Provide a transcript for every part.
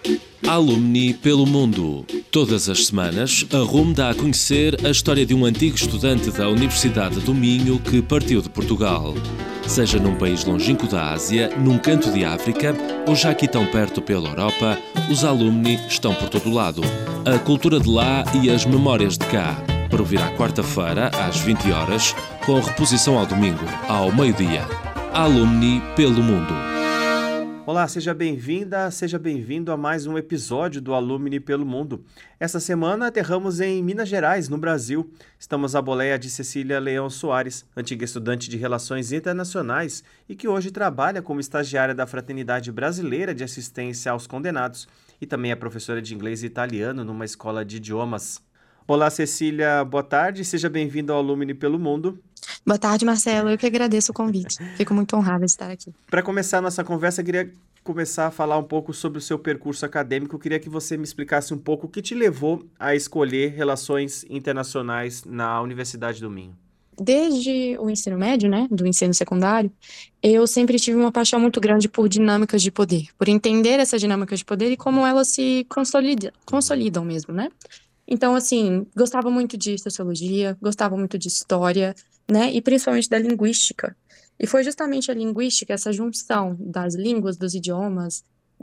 Alumni pelo mundo. Todas as semanas, a RUM dá a conhecer a história de um antigo estudante da Universidade do Minho que partiu de Portugal. Seja num país longínquo da Ásia, num canto de África ou já aqui tão perto pela Europa, os alumni estão por todo lado. A cultura de lá e as memórias de cá. Para ouvir à quarta-feira, às 20 horas, com reposição ao domingo, ao meio-dia. Alumni pelo mundo. Olá, seja bem-vinda, seja bem-vindo a mais um episódio do Alumni pelo Mundo. Essa semana aterramos em Minas Gerais, no Brasil. Estamos à boleia de Cecília Leão Soares, antiga estudante de Relações Internacionais e que hoje trabalha como estagiária da Fraternidade Brasileira de Assistência aos Condenados e também é professora de inglês e italiano numa escola de idiomas. Olá, Cecília, boa tarde, seja bem-vinda ao Alumni pelo Mundo. Boa tarde, Marcelo. Eu que agradeço o convite. Fico muito honrada de estar aqui. Para começar a nossa conversa, eu queria começar a falar um pouco sobre o seu percurso acadêmico. Eu queria que você me explicasse um pouco o que te levou a escolher Relações Internacionais na Universidade do Minho. Desde o ensino médio, do ensino secundário, eu sempre tive uma paixão muito grande por dinâmicas de poder, por entender essas dinâmicas de poder e como elas se consolidam mesmo, né? Então, assim, gostava muito de sociologia, gostava muito de história, e principalmente da linguística. E foi justamente a linguística, essa junção das línguas, dos idiomas,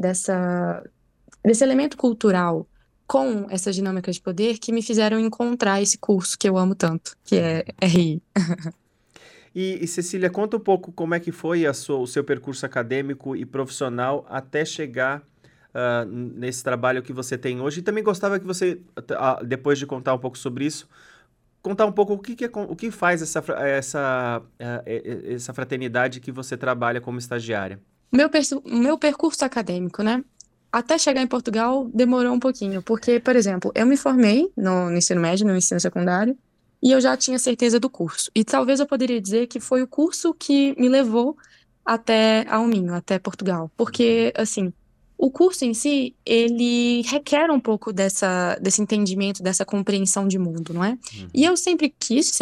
desse elemento cultural com essas dinâmicas de poder que me fizeram encontrar esse curso que eu amo tanto, que é RI. E Cecília, conta um pouco como é que foi o seu percurso acadêmico e profissional até chegar nesse trabalho que você tem hoje. E também gostava que você, depois de contar um pouco sobre isso, contar um pouco o que faz essa fraternidade que você trabalha como estagiária. Meu percurso acadêmico, até chegar em Portugal demorou um pouquinho, porque, por exemplo, eu me formei no ensino médio, no ensino secundário, e eu já tinha certeza do curso. E talvez eu poderia dizer que foi o curso que me levou até ao Minho, até Portugal. Porque, assim, o curso em si, ele requer um pouco desse entendimento, dessa compreensão de mundo, não é? E eu sempre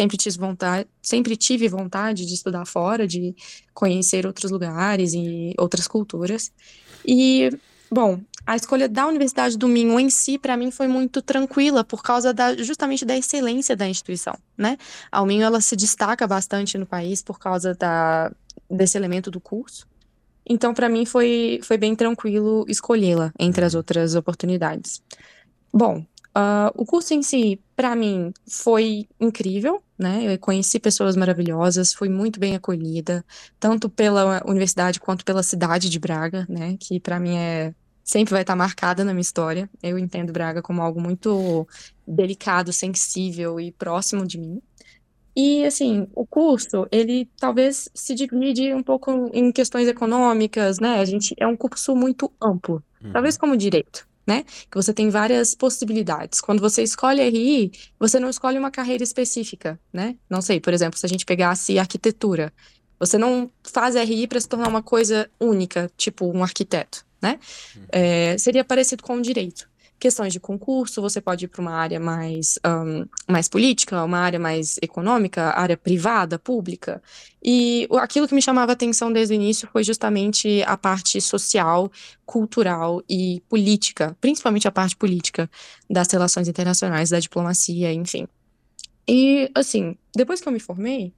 tive vontade de estudar fora, de conhecer outros lugares e outras culturas. E, bom, a escolha da Universidade do Minho em si, para mim, foi muito tranquila, por causa justamente da excelência da instituição, né? A Minho, ela se destaca bastante no país por causa desse elemento do curso. Então, para mim, foi bem tranquilo escolhê-la entre as outras oportunidades. Bom, o curso em si, para mim, foi incrível, Eu conheci pessoas maravilhosas, fui muito bem acolhida, tanto pela universidade quanto pela cidade de Braga, que para mim sempre vai estar marcada na minha história. Eu entendo Braga como algo muito delicado, sensível e próximo de mim. E, assim, o curso, ele talvez se divide um pouco em questões econômicas, é um curso muito amplo, talvez como direito, que você tem várias possibilidades. Quando você escolhe RI, você não escolhe uma carreira específica, Não sei, por exemplo, se a gente pegasse arquitetura, você não faz RI para se tornar uma coisa única, tipo um arquiteto, seria parecido com o direito. Questões de concurso, você pode ir para uma área mais política, uma área mais econômica, área privada, pública. E aquilo que me chamava a atenção desde o início foi justamente a parte social, cultural e política, principalmente a parte política das relações internacionais, da diplomacia, enfim. E, assim, depois que eu me formei,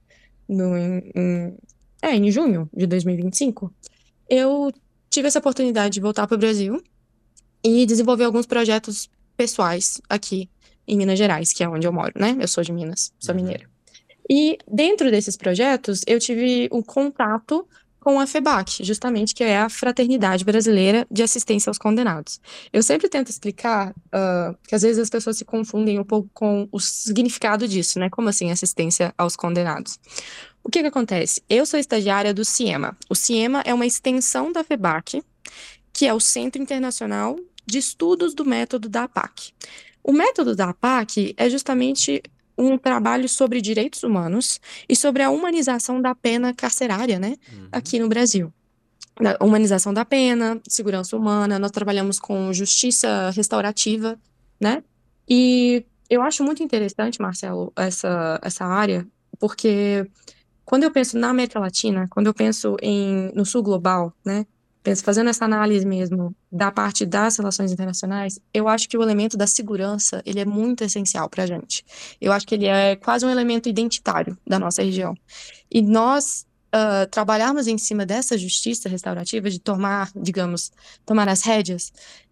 em junho de 2025, eu tive essa oportunidade de voltar para o Brasil e desenvolver alguns projetos pessoais aqui em Minas Gerais, que é onde eu moro, Eu sou de Minas, sou mineira. E dentro desses projetos, eu tive um contato com a FEBAC, justamente, que é a Fraternidade Brasileira de Assistência aos Condenados. Eu sempre tento explicar que às vezes as pessoas se confundem um pouco com o significado disso, Como assim, assistência aos condenados? O que acontece? Eu sou estagiária do CIEMA. O CIEMA é uma extensão da FEBAC, que é o Centro Internacional de Estudos do Método da APAC. O método da APAC é justamente um trabalho sobre direitos humanos e sobre a humanização da pena carcerária, aqui no Brasil. A humanização da pena, segurança humana, nós trabalhamos com justiça restaurativa, E eu acho muito interessante, Marcelo, essa área, porque quando eu penso na América Latina, quando eu penso no Sul Global, fazendo essa análise mesmo da parte das relações internacionais, eu acho que o elemento da segurança, ele é muito essencial para a gente. Eu acho que ele é quase um elemento identitário da nossa região. E nós trabalharmos em cima dessa justiça restaurativa, de tomar, digamos, tomar as rédeas,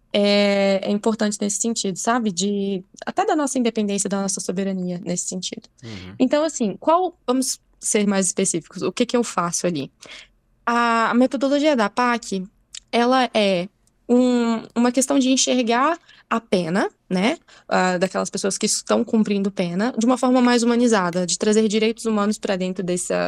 é importante nesse sentido, sabe? Até da nossa independência, da nossa soberania nesse sentido. Então, assim, vamos ser mais específicos, o que eu faço ali? A metodologia da PAC, ela é uma questão de enxergar a pena, né, daquelas pessoas que estão cumprindo pena, de uma forma mais humanizada, de trazer direitos humanos para dentro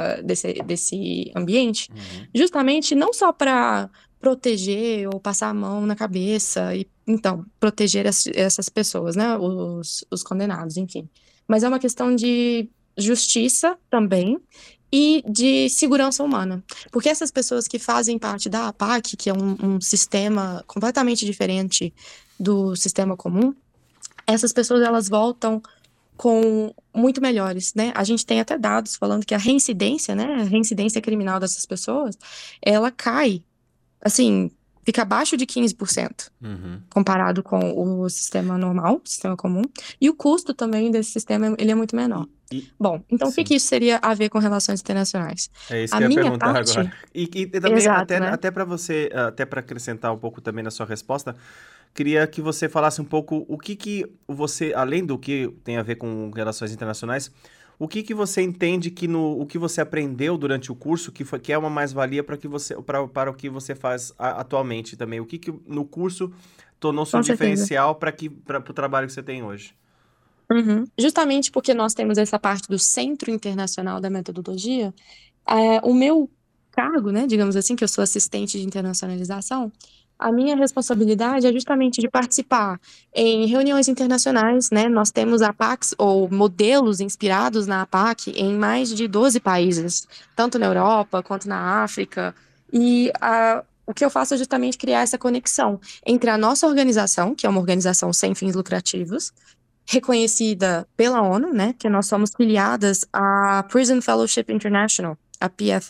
desse ambiente, justamente não só para proteger ou passar a mão na cabeça e, então, proteger essas pessoas, né, os condenados, enfim. Mas é uma questão de justiça também e de segurança humana. Porque essas pessoas que fazem parte da APAC, que é um sistema completamente diferente do sistema comum, essas pessoas, elas voltam com muito melhores, né? A gente tem até dados falando que a reincidência, né, a reincidência criminal dessas pessoas, ela cai, assim, fica abaixo de 15%, comparado com o sistema normal, o sistema comum, e o custo também desse sistema, ele é muito menor. Bom, então o que isso seria a ver com relações internacionais? É isso que eu ia perguntar agora. E também, exato, até para você, até para acrescentar um pouco também na sua resposta, queria que você falasse um pouco o que você, além do que tem a ver com relações internacionais, o que você entende que o que você aprendeu durante o curso que é uma mais-valia para o que você faz atualmente também? O que no curso tornou-se um diferencial para o trabalho que você tem hoje? Justamente porque nós temos essa parte do Centro Internacional da Metodologia, o meu cargo, né, digamos assim, que eu sou assistente de internacionalização, a minha responsabilidade é justamente de participar em reuniões internacionais, né? Nós temos APACs ou modelos inspirados na APAC em mais de 12 países, tanto na Europa quanto na África. E o que eu faço é justamente criar essa conexão entre a nossa organização, que é uma organização sem fins lucrativos, reconhecida pela ONU, né? Que nós somos filiadas à Prison Fellowship International, a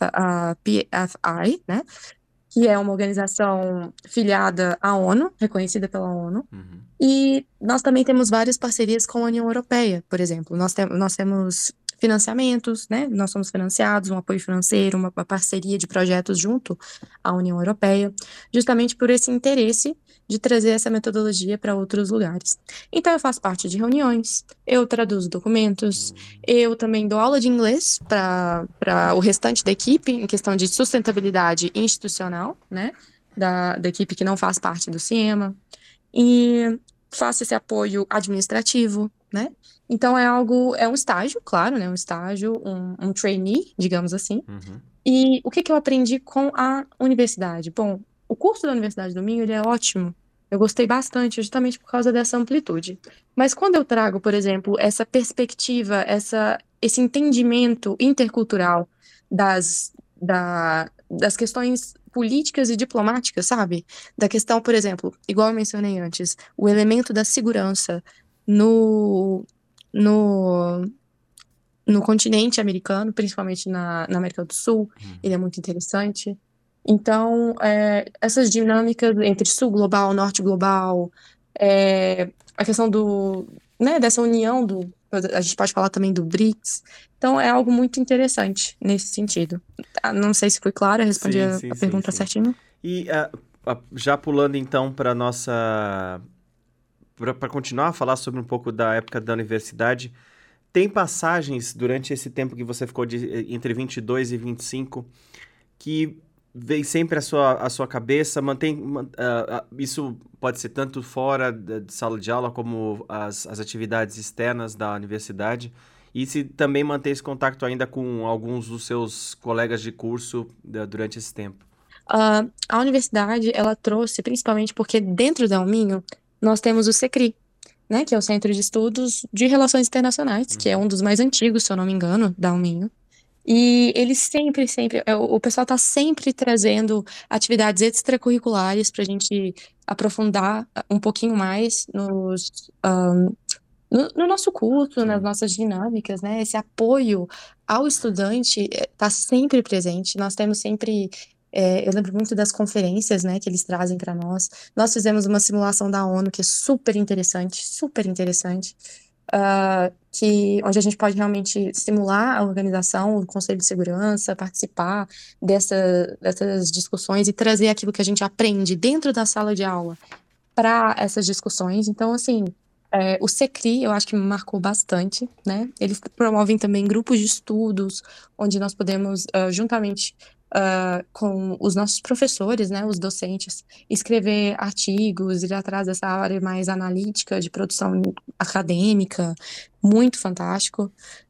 PFI, né? Que é uma organização filiada à ONU, reconhecida pela ONU. E nós também temos várias parcerias com a União Europeia, por exemplo. Nós temos financiamentos, né? Nós somos financiados, um apoio financeiro, uma parceria de projetos junto à União Europeia, justamente por esse interesse de trazer essa metodologia para outros lugares. Então, eu faço parte de reuniões, eu traduzo documentos, eu também dou aula de inglês para o restante da equipe, em questão de sustentabilidade institucional, né, da equipe que não faz parte do CIEMA, e faço esse apoio administrativo, né? Então, é um estágio, claro, né, um estágio, um trainee, digamos assim. E o que eu aprendi com a universidade? Bom, o curso da Universidade do Minho, ele é ótimo. Eu gostei bastante, justamente por causa dessa amplitude. Mas quando eu trago, por exemplo, essa perspectiva, esse entendimento intercultural das questões políticas e diplomáticas, sabe? Da questão, por exemplo, igual eu mencionei antes, o elemento da segurança no continente americano, principalmente na América do Sul, ele é muito interessante. Então, essas dinâmicas entre sul global, norte global, a questão né, dessa união a gente pode falar também do BRICS. Então, é algo muito interessante nesse sentido. Não sei se foi claro, eu respondi a pergunta certinho. E já pulando então para nossa... Para continuar a falar sobre um pouco da época da universidade, tem passagens durante esse tempo que você ficou entre 22 e 25 que vem sempre à sua cabeça, isso pode ser tanto fora de sala de aula como as atividades externas da universidade, e se também mantém esse contato ainda com alguns dos seus colegas de curso durante esse tempo? A universidade, ela trouxe, principalmente porque dentro da Alminho, nós temos o CECRI, né, que é o Centro de Estudos de Relações Internacionais, que é um dos mais antigos, se eu não me engano, da Alminho. E eles sempre, o pessoal está sempre trazendo atividades extracurriculares para a gente aprofundar um pouquinho mais no nosso curso, nas nossas dinâmicas, né? Esse apoio ao estudante está sempre presente. Nós temos sempre Eu lembro muito das conferências, né, que eles trazem para nós. Nós fizemos uma simulação da ONU que é super interessante, onde a gente pode realmente simular a organização, o Conselho de Segurança, participar dessas discussões e trazer aquilo que a gente aprende dentro da sala de aula para essas discussões. Então, assim, o SECRI, eu acho que me marcou bastante, né? Eles promovem também grupos de estudos, onde nós podemos, juntamente com os nossos professores, né, os docentes, escrever artigos, ir atrás dessa área mais analítica, de produção acadêmica, muito fantástico.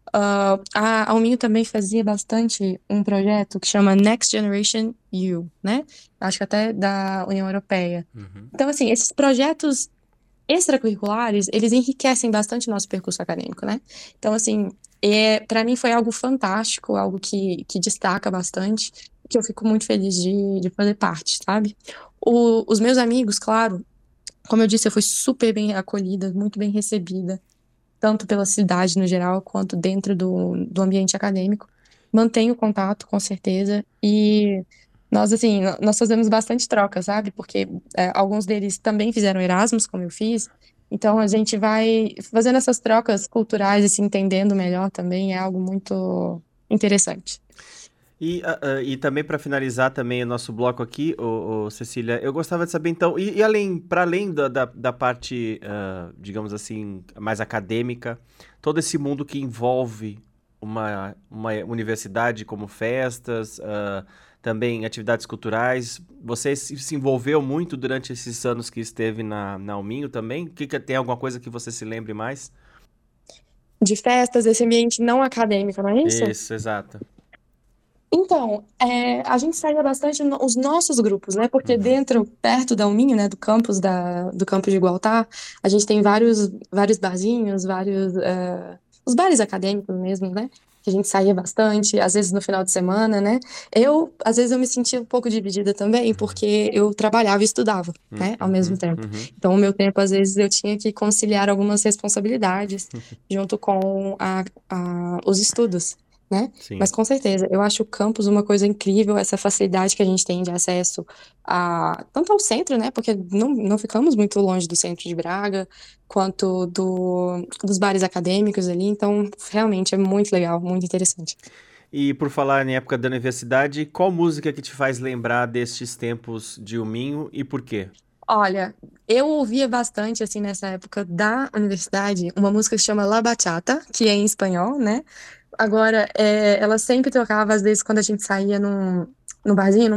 A Alminho também fazia bastante um projeto que chama Next Generation U, né? Acho que até da União Europeia. Então, assim, esses projetos extracurriculares, eles enriquecem bastante o nosso percurso acadêmico, né? Então, assim, para mim foi algo fantástico, algo que destaca bastante, que eu fico muito feliz de fazer parte, sabe? Os meus amigos, claro, como eu disse, eu fui super bem acolhida, muito bem recebida, tanto pela cidade no geral, quanto dentro do ambiente acadêmico. Mantenho contato, com certeza, e nós fazemos bastante troca, sabe? Porque alguns deles também fizeram Erasmus, como eu fiz, então a gente vai fazendo essas trocas culturais e se entendendo melhor também, é algo muito interessante. E também para finalizar também o nosso bloco aqui, Cecília, eu gostava de saber então, para além da parte, digamos assim, mais acadêmica, todo esse mundo que envolve uma universidade como festas, também atividades culturais, você se envolveu muito durante esses anos que esteve na Alminho também? Tem alguma coisa que você se lembre mais? De festas, esse ambiente não acadêmico, não é isso? Isso, exato. Então, a gente saía bastante os nossos grupos, né? Porque perto da Alminho, né, do campus de Igualtá, a gente tem vários barzinhos, os bares acadêmicos mesmo, né? Que a gente saía bastante, às vezes no final de semana, né? Às vezes eu me sentia um pouco dividida também, porque eu trabalhava e estudava, né? Ao mesmo tempo. Então, o meu tempo, às vezes, eu tinha que conciliar algumas responsabilidades junto com os estudos, né? Sim. Mas com certeza, eu acho o campus uma coisa incrível, essa facilidade que a gente tem de acesso tanto ao centro, né? Porque não ficamos muito longe do centro de Braga, quanto dos bares acadêmicos ali, então realmente é muito legal, muito interessante. E por falar em época da universidade, qual música que te faz lembrar destes tempos de Alminho e por quê? Olha, eu ouvia bastante, assim, nessa época da universidade, uma música que se chama La Bachata, que é em espanhol, né? Agora, ela sempre tocava, às vezes, quando a gente saía no barzinho,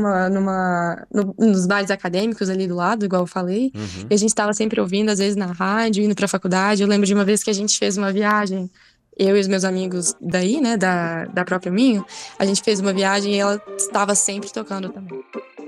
nos bares acadêmicos ali do lado, igual eu falei, e a gente estava sempre ouvindo, às vezes, na rádio, indo pra faculdade. Eu lembro de uma vez que a gente fez uma viagem, eu e os meus amigos daí, né, da própria Minho, a gente fez uma viagem e ela estava sempre tocando também.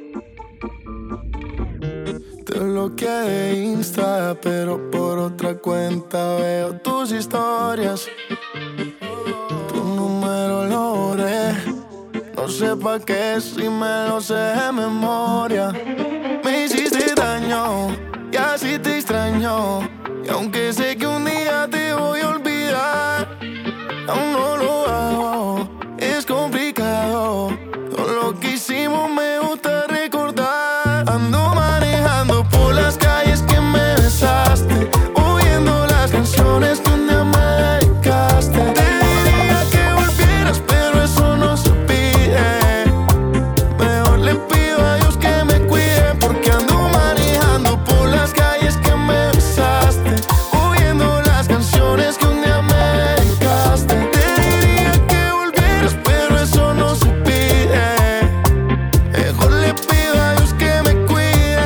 Te bloqueé de Insta, pero por otra cuenta veo tus historias. Tu número lo borré, no sé pa' qué si me lo sé de memoria. Me hiciste daño y así te extraño, y aunque sé que un día te voy a olvidar, aún no lo hago, es complicado. Todo lo que hicimos me gusta recordar. Ando manejando por las calles que me besaste, oyendo las canciones que un día me dedicaste. Te diría que volvieras, pero eso no se pide. Mejor le pido a Dios que me cuide, porque ando manejando por las calles que me besaste, oyendo las canciones que un día me dedicaste. Te diría que volvieras, pero eso no se pide. Mejor le pido a Dios que me cuide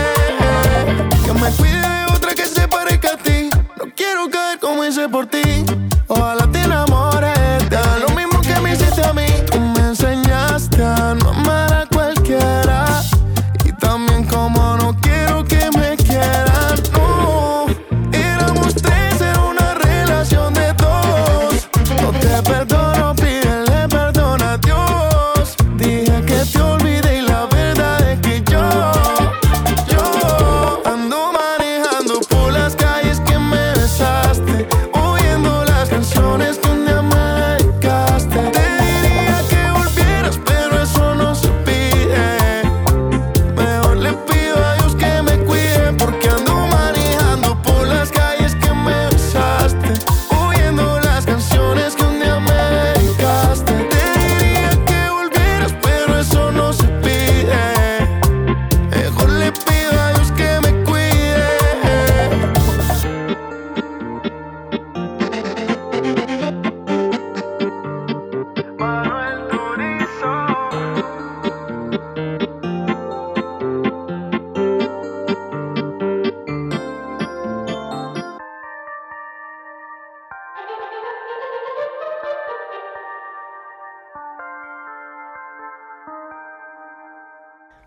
de otra que se parezca a ti. No quiero caer como hice por ti. Ojalá te enamores, te haga lo mismo que me hiciste a mí. Tú me enseñaste a no amar a cualquiera, y también como no quiero que me quieran. No, éramos tres, era una relación de dos. No te perdono, pídele perdón a Dios. Dije que te olvidé y la verdad es que yo ando manejando por las calles que me besaste, oyendo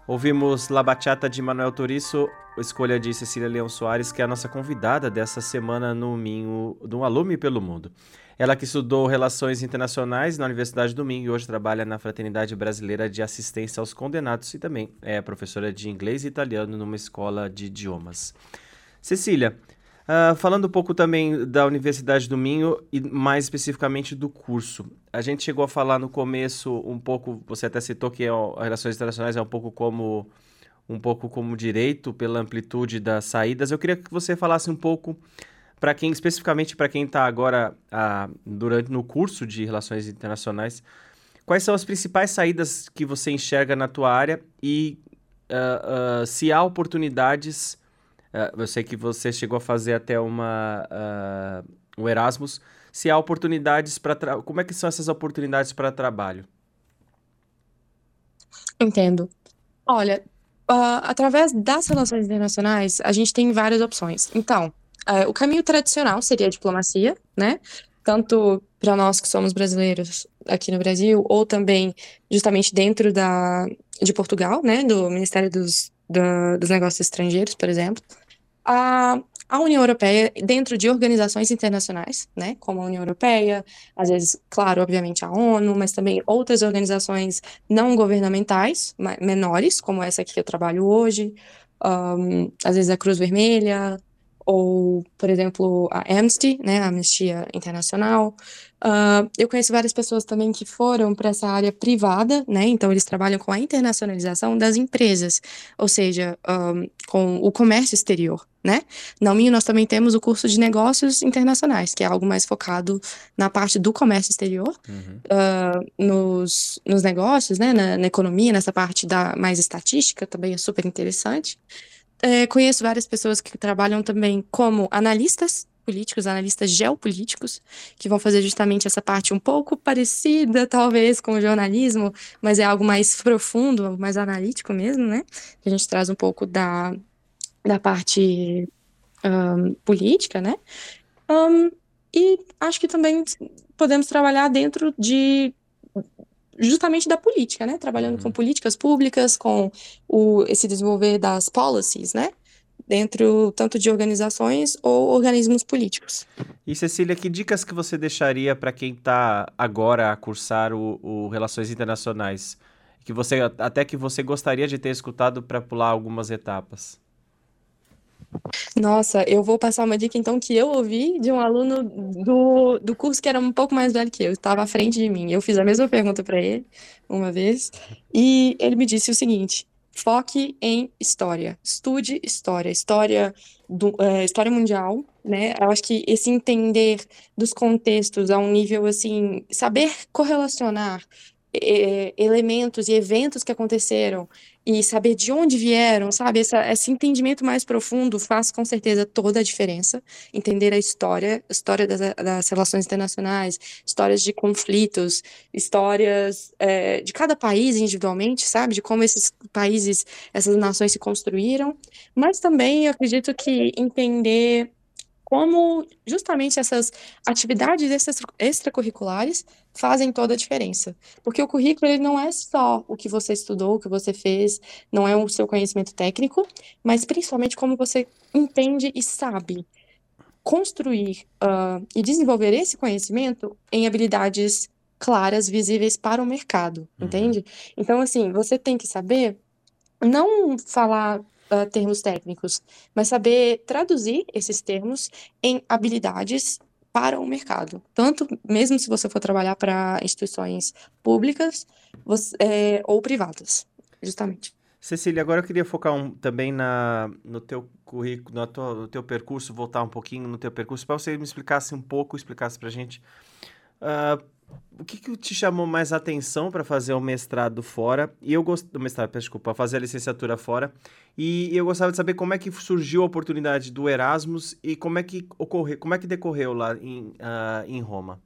Ouvimos La Bachata de Manuel Turizo, escolha de Cecília Leão Soares, que é a nossa convidada dessa semana no Minho, do Alume pelo Mundo. Ela que estudou Relações Internacionais na Universidade do Minho e hoje trabalha na Fraternidade Brasileira de Assistência aos Condenados e também é professora de inglês e italiano numa escola de idiomas. Cecília, falando um pouco também da Universidade do Minho e mais especificamente do curso. A gente chegou a falar no começo um pouco, você até citou que Relações Internacionais é um pouco como direito pela amplitude das saídas. Eu queria que você falasse um pouco especificamente para quem está agora no curso de Relações Internacionais, quais são as principais saídas que você enxerga na tua área e se há oportunidades. Eu sei que você chegou a fazer até o Erasmus. Se há oportunidades como é que são essas oportunidades para trabalho? Entendo. Olha, através das relações internacionais, a gente tem várias opções. Então, o caminho tradicional seria a diplomacia, né? Tanto para nós que somos brasileiros aqui no Brasil, ou também justamente dentro de Portugal, né? Do Ministério dos Negócios Estrangeiros, por exemplo. A União Europeia, dentro de organizações internacionais, né, como a União Europeia, às vezes, claro, obviamente a ONU, mas também outras organizações não governamentais, menores, como essa aqui que eu trabalho hoje, às vezes a Cruz Vermelha, ou, por exemplo, a Amnesty, né, a Anistia Internacional. Eu conheço várias pessoas também que foram para essa área privada, né, então eles trabalham com a internacionalização das empresas, ou seja, com o comércio exterior, né. Na UMINHO nós também temos o curso de negócios internacionais, que é algo mais focado na parte do comércio exterior, nos negócios, né, na economia, nessa parte mais estatística, também é super interessante. Conheço várias pessoas que trabalham também como analistas políticos, analistas geopolíticos, que vão fazer justamente essa parte um pouco parecida, talvez, com o jornalismo, mas é algo mais profundo, mais analítico mesmo, né? A gente traz um pouco da parte política, né? E acho que também podemos trabalhar dentro justamente da política, né? Trabalhando com políticas públicas, com esse desenvolver das policies, né? Dentro tanto de organizações ou organismos políticos. E, Cecília, que dicas que você deixaria para quem está agora a cursar o Relações Internacionais? Que você gostaria de ter escutado para pular algumas etapas? Nossa, eu vou passar uma dica, então, que eu ouvi de um aluno do curso que era um pouco mais velho que eu, estava à frente de mim. Eu fiz a mesma pergunta para ele uma vez, e ele me disse o seguinte: foque em história, estude história, história mundial, né? Eu acho que esse entender dos contextos a um nível, assim, saber correlacionar elementos e eventos que aconteceram e saber de onde vieram, sabe? Esse entendimento mais profundo faz com certeza toda a diferença. Entender a história das relações internacionais, histórias de conflitos, histórias de cada país individualmente, sabe? De como esses países, essas nações se construíram. Mas também eu acredito que entender como justamente essas atividades extracurriculares fazem toda a diferença. Porque o currículo ele não é só o que você estudou, o que você fez, não é o seu conhecimento técnico, mas principalmente como você entende e sabe construir e desenvolver esse conhecimento em habilidades claras, visíveis para o mercado, entende? Então, assim, você tem que saber não falar termos técnicos, mas saber traduzir esses termos em habilidades para o mercado. Tanto mesmo se você for trabalhar para instituições públicas ou privadas, justamente. Cecília, agora eu queria focar também no teu currículo, no teu percurso, voltar um pouquinho no teu percurso, para você me explicasse para a gente o que te chamou mais atenção para fazer o mestrado fora, fazer a licenciatura fora, e eu gostava de saber como é que surgiu a oportunidade do Erasmus e como é que decorreu lá em Roma.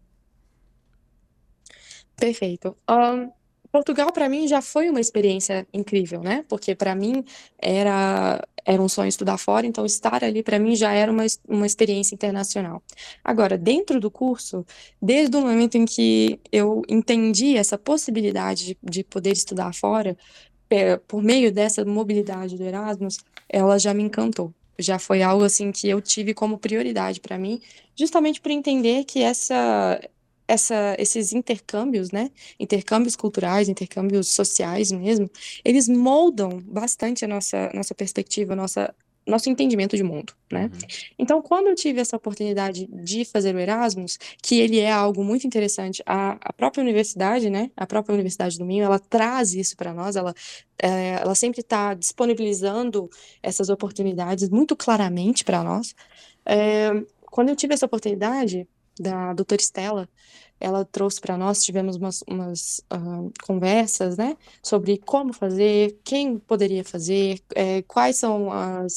Perfeito. Portugal, para mim, já foi uma experiência incrível, né? Porque, para mim, era um sonho estudar fora, então estar ali, para mim, já era uma experiência internacional. Agora, dentro do curso, desde o momento em que eu entendi essa possibilidade de poder estudar fora, por meio dessa mobilidade do Erasmus, ela já me encantou. Já foi algo assim que eu tive como prioridade para mim, justamente por entender que esses intercâmbios, né? Intercâmbios culturais, intercâmbios sociais mesmo, eles moldam bastante a nossa perspectiva, nosso entendimento de mundo, né? Uhum. Então, quando eu tive essa oportunidade de fazer o Erasmus, que ele é algo muito interessante, a própria universidade, né? A própria Universidade do Minho, ela traz isso para nós, ela sempre está disponibilizando essas oportunidades muito claramente para nós. Quando eu tive essa oportunidade da doutora Estela, ela trouxe para nós, tivemos umas conversas, né, sobre como fazer, quem poderia fazer, quais são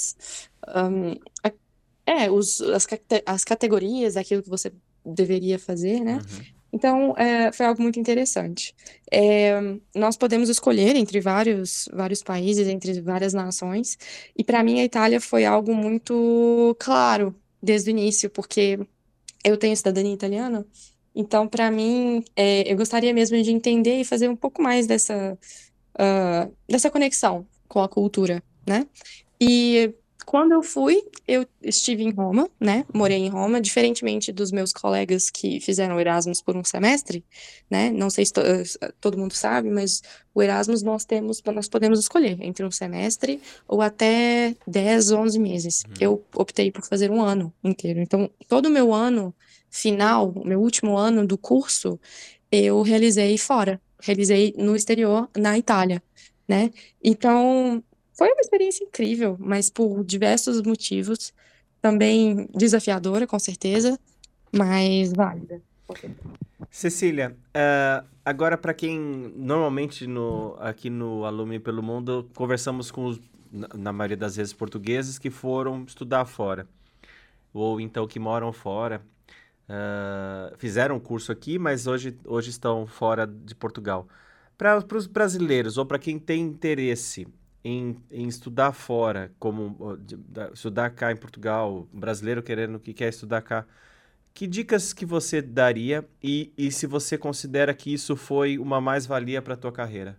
as categorias daquilo que você deveria fazer, né? Uhum. Então, foi algo muito interessante. Nós podemos escolher entre vários países, entre várias nações, e para mim a Itália foi algo muito claro desde o início, porque eu tenho cidadania italiana, então, para mim, eu gostaria mesmo de entender e fazer um pouco mais dessa conexão com a cultura, né? E quando eu estive em Roma, né? Morei em Roma, diferentemente dos meus colegas que fizeram o Erasmus por um semestre, né? Não sei se todo mundo sabe, mas o Erasmus nós podemos escolher entre um semestre ou até 10, 11 meses. Eu optei por fazer um ano inteiro. Então, todo o meu ano final, o meu último ano do curso, eu realizei fora. Realizei no exterior, na Itália, né? Então, foi uma experiência incrível, mas por diversos motivos. Também desafiadora, com certeza, mas válida. Cecília, agora para quem normalmente aqui no Alumni pelo Mundo conversamos com na maioria das vezes portugueses que foram estudar fora, ou então que moram fora, fizeram o curso aqui, mas hoje estão fora de Portugal. Para os brasileiros ou para quem tem interesse em estudar fora, como estudar cá em Portugal, um brasileiro que quer estudar cá, que dicas que você daria e se você considera que isso foi uma mais-valia para a tua carreira?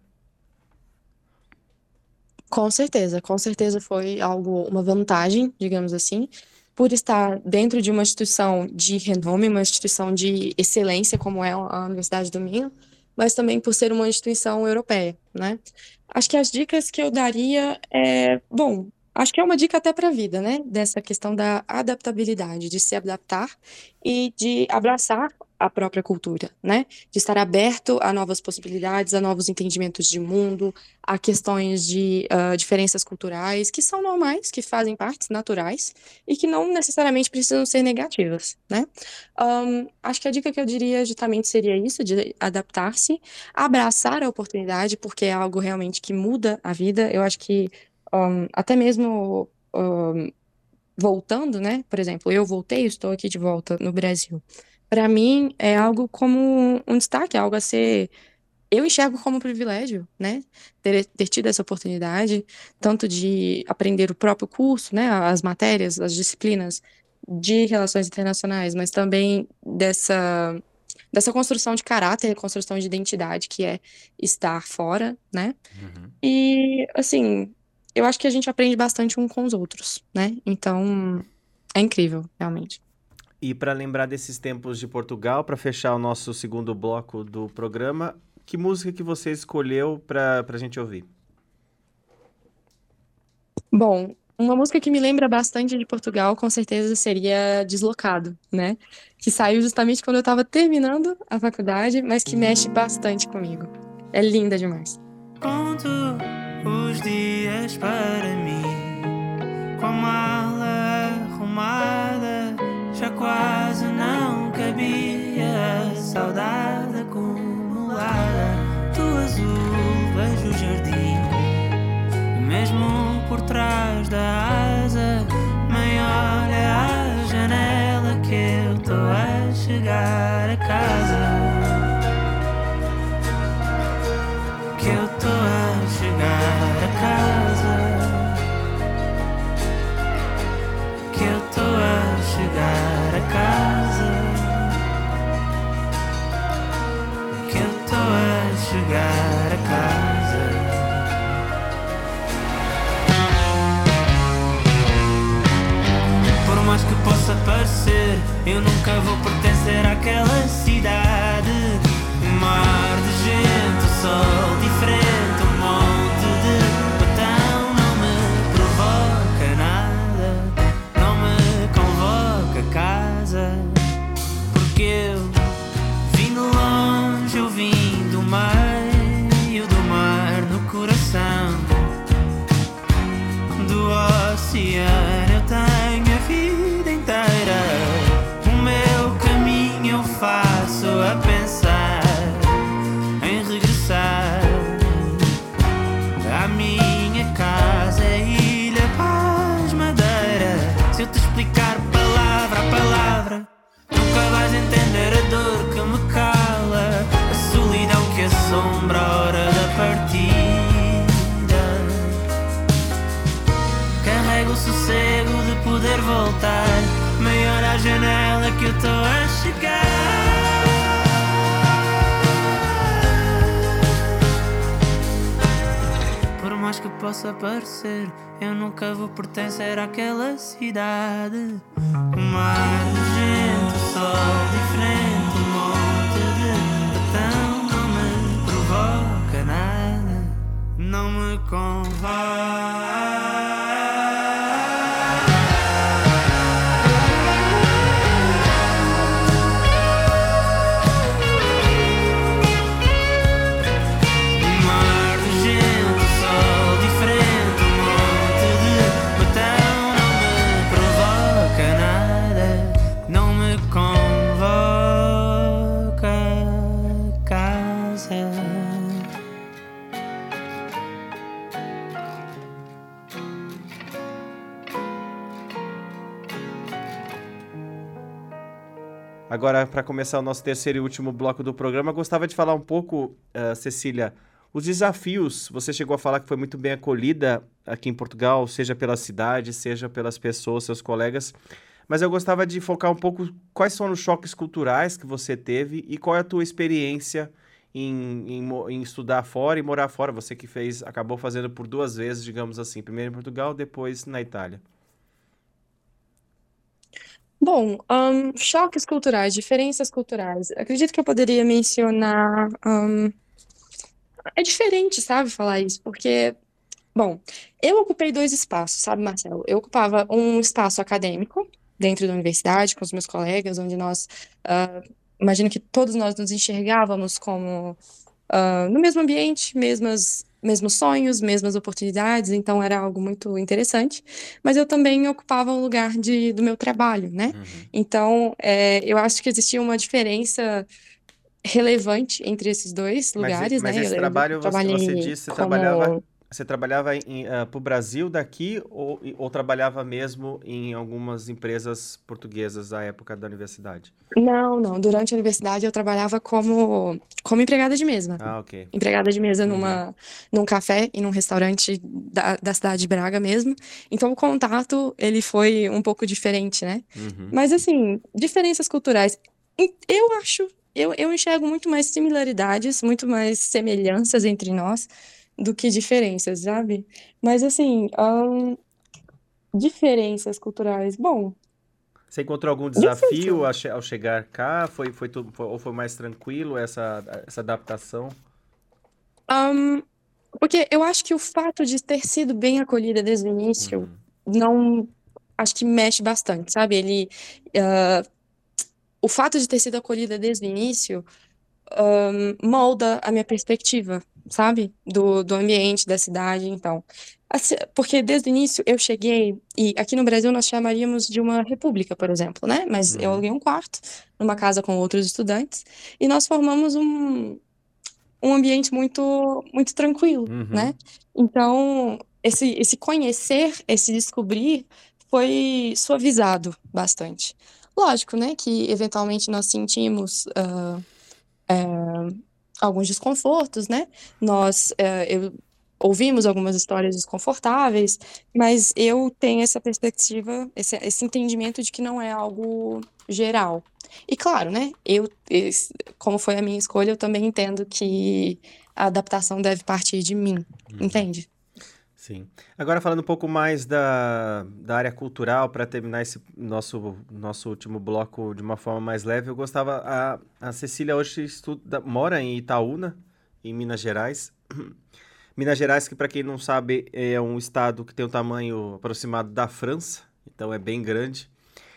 Com certeza foi uma vantagem, digamos assim, por estar dentro de uma instituição de renome, uma instituição de excelência como é a Universidade do Minho, mas também por ser uma instituição europeia, né? Acho que as dicas que eu daria acho que é uma dica até para a vida, né? Dessa questão da adaptabilidade, de se adaptar e de abraçar a própria cultura, né? De estar aberto a novas possibilidades, a novos entendimentos de mundo, a questões de diferenças culturais, que são normais, que fazem partes naturais e que não necessariamente precisam ser negativas, né? Acho que a dica que eu diria justamente seria isso, de adaptar-se, abraçar a oportunidade, porque é algo realmente que muda a vida. Eu acho que até mesmo voltando, né? Por exemplo, eu voltei, estou aqui de volta no Brasil. Para mim, é algo como um destaque, algo a ser... Eu enxergo como um privilégio, né? Ter tido essa oportunidade, tanto de aprender o próprio curso, né? As matérias, as disciplinas de relações internacionais, mas também dessa construção de caráter, construção de identidade, que é estar fora, né? Uhum. E, assim, eu acho que a gente aprende bastante um com os outros, né? Então, é incrível, realmente. E para lembrar desses tempos de Portugal, para fechar o nosso segundo bloco do programa, que música que você escolheu para a gente ouvir? Bom, uma música que me lembra bastante de Portugal, com certeza, seria Deslocado, né? Que saiu justamente quando eu estava terminando a faculdade, mas que mexe bastante comigo. É linda demais. Conto os dias para mim, com a mala arrumada, já quase não cabia a saudade acumulada. Do azul vejo o jardim, e mesmo por trás da asa, maior é a janela que eu tô a chegar a casa. Que eu tô a chegar a casa. Que eu tô a chegar a casa. Que eu tô a chegar a casa. possa parecer, eu nunca vou pertencer àquela cidade. Um mar de gente, o sol diferente, um monte de botão. Não me provoca nada, não me convoca a casa. Porque eu vim de longe, eu vim do meio do mar no coração do oceano. Eu tenho a vida inteira, o meu caminho eu faço a pensar em regressar à minha casa, Ilha Paz Madeira. Se eu te explicar palavra a palavra, nunca vais entender a dor que me cala, a solidão que assombra a hora da partida. Carrego o sossego de poder voltar, meia hora à janela que eu estou a chegar. Por mais que possa parecer, eu nunca vou pertencer àquela cidade. O mar de gente, o sol diferente, um monte de botão. Não me provoca nada, não me convoca. Agora, para começar o nosso terceiro e último bloco do programa, gostava de falar um pouco, Cecília, os desafios. Você chegou a falar que foi muito bem acolhida aqui em Portugal, seja pela cidade, seja pelas pessoas, seus colegas, mas eu gostava de focar um pouco quais são os choques culturais que você teve e qual é a tua experiência em estudar fora e morar fora. Você que acabou fazendo por 2 vezes, digamos assim, primeiro em Portugal, depois na Itália. Bom, choques culturais, diferenças culturais. Acredito que eu poderia mencionar. É diferente, sabe, falar isso, porque, bom, eu ocupei 2 espaços, sabe, Marcelo? Eu ocupava um espaço acadêmico dentro da universidade, com os meus colegas, onde nós, imagino que todos nós nos enxergávamos como no mesmo ambiente, mesmos sonhos, mesmas oportunidades, então era algo muito interessante, mas eu também ocupava um lugar do meu trabalho, né? Então, eu acho que existia uma diferença relevante entre esses 2 lugares, Mas né? esse Eu trabalho, você trabalhei disse, como... você trabalhava para o Brasil daqui ou trabalhava mesmo em algumas empresas portuguesas à época da universidade? Não. Durante a universidade eu trabalhava como empregada de mesa. Ah, ok. Empregada de mesa num café e num restaurante da cidade de Braga mesmo. Então o contato, ele foi um pouco diferente, né? Mas assim, diferenças culturais. Eu enxergo muito mais similaridades, muito mais semelhanças entre nós do que diferenças, sabe? Mas assim, diferenças culturais. Bom, Você encontrou algum difícil. desafio ao chegar cá? Ou foi mais tranquilo essa adaptação? Porque eu acho que o fato de ter sido bem acolhida desde o início, não, acho que mexe bastante, sabe? O fato de ter sido acolhida desde o início, molda a minha perspectiva, sabe? Do ambiente, da cidade, então. Porque desde o início eu cheguei, e aqui no Brasil nós chamaríamos de uma república, por exemplo, né? Mas eu aluguei um quarto numa casa com outros estudantes, e nós formamos um ambiente muito, muito tranquilo, né? Então, esse conhecer, esse descobrir, foi suavizado bastante. Lógico, né, que eventualmente nós sentimos alguns desconfortos, né? Eu ouvimos algumas histórias desconfortáveis, mas eu tenho essa perspectiva, esse entendimento de que não é algo geral. E claro, né? Como foi a minha escolha, eu também entendo que a adaptação deve partir de mim, entende? Sim. Agora falando um pouco mais da área cultural, para terminar esse nosso último bloco de uma forma mais leve, eu gostava, a Cecília hoje mora em Itaúna, em Minas Gerais. Minas Gerais, que para quem não sabe, é um estado que tem um tamanho aproximado da França, então é bem grande.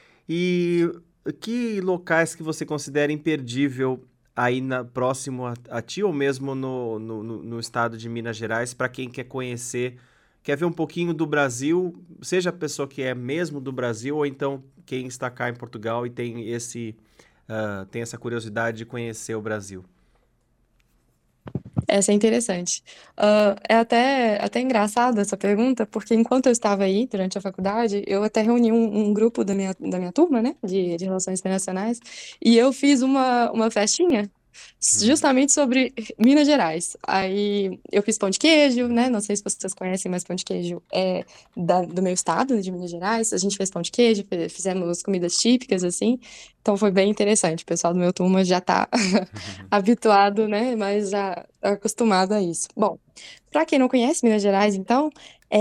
E que locais que você considera imperdível aí próximo a ti, ou mesmo no estado de Minas Gerais, para quem quer conhecer, quer ver um pouquinho do Brasil, seja a pessoa que é mesmo do Brasil, ou então quem está cá em Portugal e tem essa curiosidade de conhecer o Brasil? Essa é interessante. É até engraçado essa pergunta, porque enquanto eu estava aí, durante a faculdade, eu até reuni um grupo da minha turma, né, de Relações Internacionais, e eu fiz uma festinha justamente sobre Minas Gerais. Aí eu fiz pão de queijo, né, não sei se vocês conhecem, mas pão de queijo é do meu estado, de Minas Gerais. A gente fez pão de queijo, fizemos comidas típicas, assim, então foi bem interessante. O pessoal do meu turma já tá habituado, né, mas já acostumado a isso. Bom, para quem não conhece Minas Gerais, então,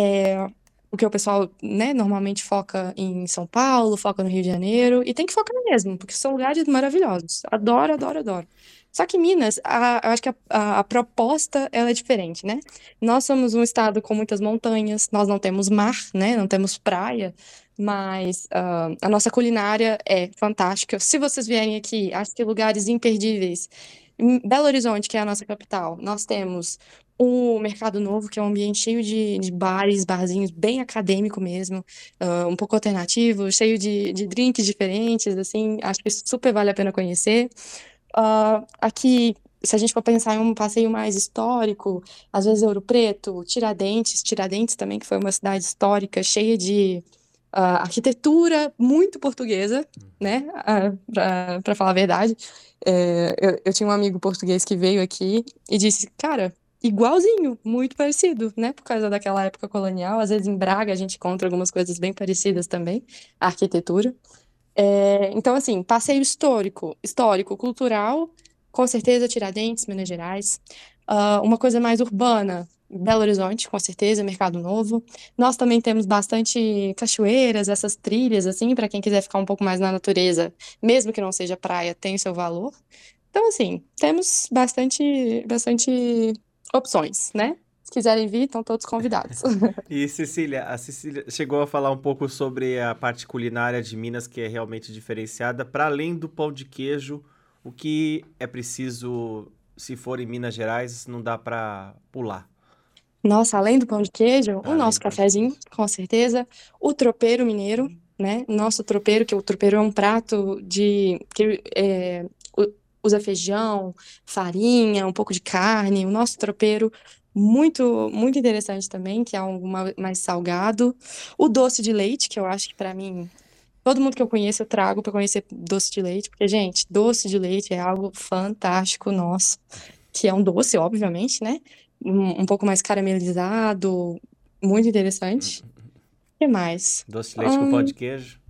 o que o pessoal, né, normalmente foca em São Paulo, foca no Rio de Janeiro, e tem que focar mesmo, porque são lugares maravilhosos. Adoro, adoro, adoro. Só que Minas, eu acho que a proposta, ela é diferente, né? Nós somos um estado com muitas montanhas, nós não temos mar, né, não temos praia, mas a nossa culinária é fantástica. Se vocês vierem aqui, acho que lugares imperdíveis. Em Belo Horizonte, que é a nossa capital, nós temos o Mercado Novo, que é um ambiente cheio de bares, barzinhos, bem acadêmico mesmo, um pouco alternativo, cheio de drinks diferentes, assim, acho que super vale a pena conhecer. Aqui, se a gente for pensar em um passeio mais histórico, às vezes Ouro Preto, Tiradentes também, que foi uma cidade histórica, cheia de arquitetura muito portuguesa, né, para falar a verdade. Eu tinha um amigo português que veio aqui e disse, cara, igualzinho, muito parecido, né, por causa daquela época colonial. Às vezes em Braga a gente encontra algumas coisas bem parecidas também, a arquitetura. Então, assim, passeio histórico, cultural, com certeza Tiradentes, Minas Gerais. Uma coisa mais urbana, Belo Horizonte, com certeza, Mercado Novo. Nós também temos bastante cachoeiras, essas trilhas, assim, para quem quiser ficar um pouco mais na natureza, mesmo que não seja praia, tem o seu valor. Então, assim, temos bastante opções, né? Se quiserem vir, estão todos convidados. E a Cecília chegou a falar um pouco sobre a parte culinária de Minas, que é realmente diferenciada. Para além do pão de queijo, o que é preciso, se for em Minas Gerais, não dá para pular? Nossa, além do pão de queijo, o nosso cafezinho, com certeza. O tropeiro mineiro, né? Nosso tropeiro, que o tropeiro é um prato que usa feijão, farinha, um pouco de carne. O nosso tropeiro, muito, muito interessante também, que é algo mais salgado. O doce de leite, que eu acho que para mim, todo mundo que eu conheço, eu trago para conhecer doce de leite, porque, gente, doce de leite é algo fantástico nosso, que é um doce, obviamente, né? Um pouco mais caramelizado, muito interessante. O que mais? Doce de leite com pão de queijo?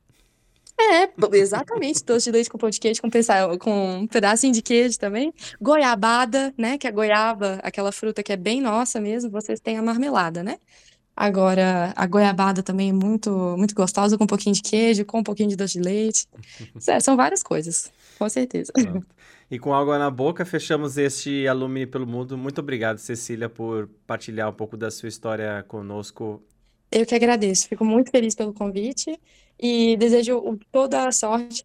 Exatamente, doce de leite com pão de queijo, com um pedacinho de queijo também. Goiabada, né, que a goiaba, aquela fruta que é bem nossa mesmo, vocês têm a marmelada, né? Agora, a goiabada também é muito, muito gostosa, com um pouquinho de queijo, com um pouquinho de doce de leite. São várias coisas, com certeza. Pronto. E com água na boca, fechamos este Alumni pelo Mundo. Muito obrigado, Cecília, por partilhar um pouco da sua história conosco. Eu que agradeço, fico muito feliz pelo convite e desejo toda a sorte,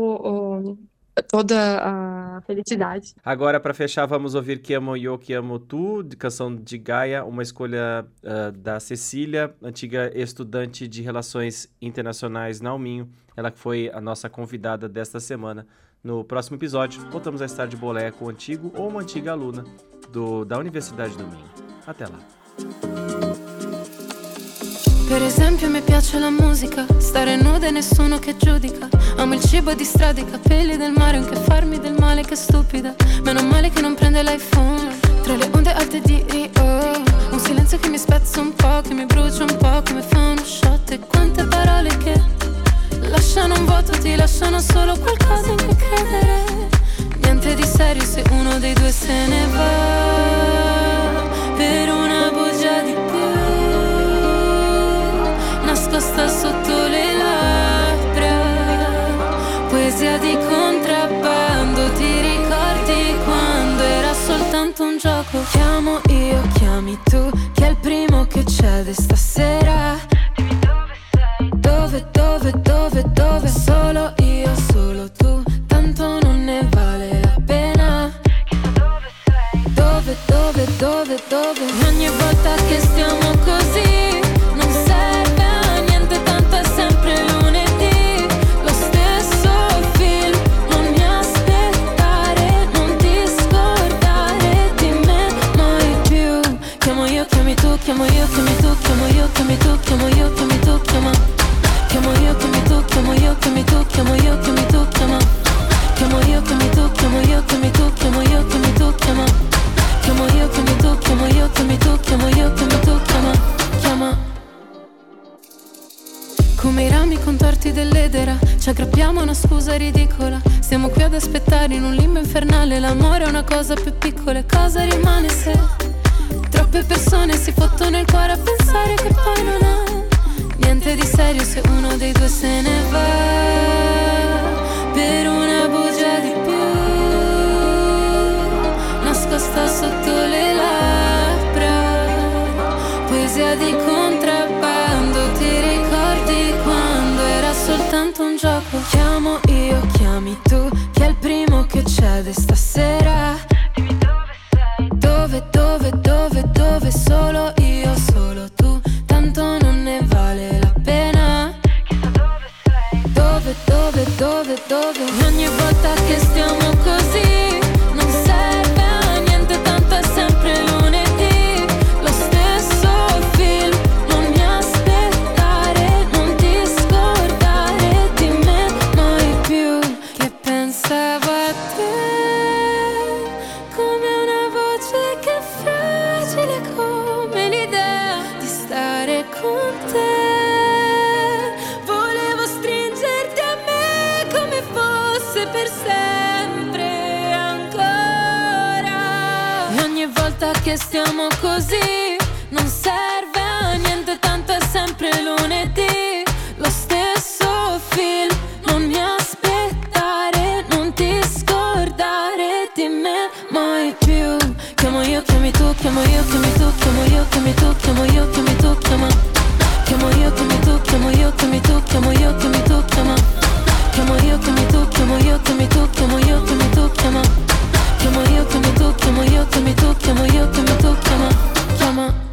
toda a felicidade. Agora, para fechar, vamos ouvir Que Amo Eu, Que Amo Tu, de canção de Gaia, uma escolha da Cecília, antiga estudante de Relações Internacionais na Alminho, ela que foi a nossa convidada desta semana. No próximo episódio, voltamos a estar de boleia com um antigo ou uma antiga aluna da Universidade do Minho. Até lá. Per esempio mi piace la musica, stare nuda e nessuno che giudica. Amo il cibo di strada, i capelli del mare, anche farmi del male, che stupida. Meno male che non prende l'iPhone, tra le onde alte di Rio. Un silenzio che mi spezza un po', che mi brucia un po', come fa uno shot. E quante parole che lasciano un vuoto, ti lasciano solo qualcosa in cui credere. Niente di serio se uno dei due se ne va, per una bugia di più. dove, solo io, solo tu, tanto non ne vale la pena. Dove, dove, dove, dove, ogni volta che stiamo così non serve a niente, tanto è sempre lunedì. Lo stesso film, non mi aspettare, non ti scordare di me mai più. Chiamo io, chiami tu, chiamo io, chiami tu, chiamo io, chiami tu, chiamo io, chiami tu, chiama. Chiamo io, chiami tu, chiamo io, chiami tu, chiamo io, chiami tu, chiama. Chiamo io, chiami tu, chiamo io, chiami tu, chiamo io, chiami tu, chiama. Chiamo io, chiami tu, chiamo io, chiami tu, chiamo io, chiami tu, chiama, chiama. Come i rami contorti dell'edera, ci aggrappiamo a una scusa ridicola. Stiamo qui ad aspettare in un limbo infernale. L'amore è una cosa più piccola, cosa rimane se troppe persone si fottono il cuore a pensare che poi non ha niente di serio se uno dei due se ne va per una bugia di più nascosta sotto le labbra. Poesia di contrabbando, ti ricordi quando era soltanto un gioco? Chiamo io, chiami tu, chi è il primo che cede stasera? Dimmi dove sei. Dove, dove, dove, dove, solo io, solo tu, tanto non ne vale la pena. Chissà dove sei. Dove, dove, dove, dove, ogni volta che stiamo così non serve a niente, tanto è sempre lunedì. Lo stesso film, non mi aspettare, non ti scordare di me mai più. Che pensavo a te come una voce che è fragile come l'idea di stare con te. Volevo stringerti a me come fosse per sempre ancora. E ogni volta che stiamo così non serve a niente, tanto è sempre lunedì. Lo stesso film, non mi aspettare, non ti scordare di me mai più. Chiamo io, chiami tu, chiamo io, chiami tu, chiamo io, chiami tu, chiamo io, chiami tu, chiama. Chiamo io, chiami tu, chiamo io, chiami tu, chiamo io, chiami tu, chiama. Chiamo io, chiami tu, chiamo io, chiami tu, chiamo io, chiami tu, chiama. Chiamo io, chiami tu, chiamo io, chiami tu, chiamo io, chiami tu, chiama, chiama.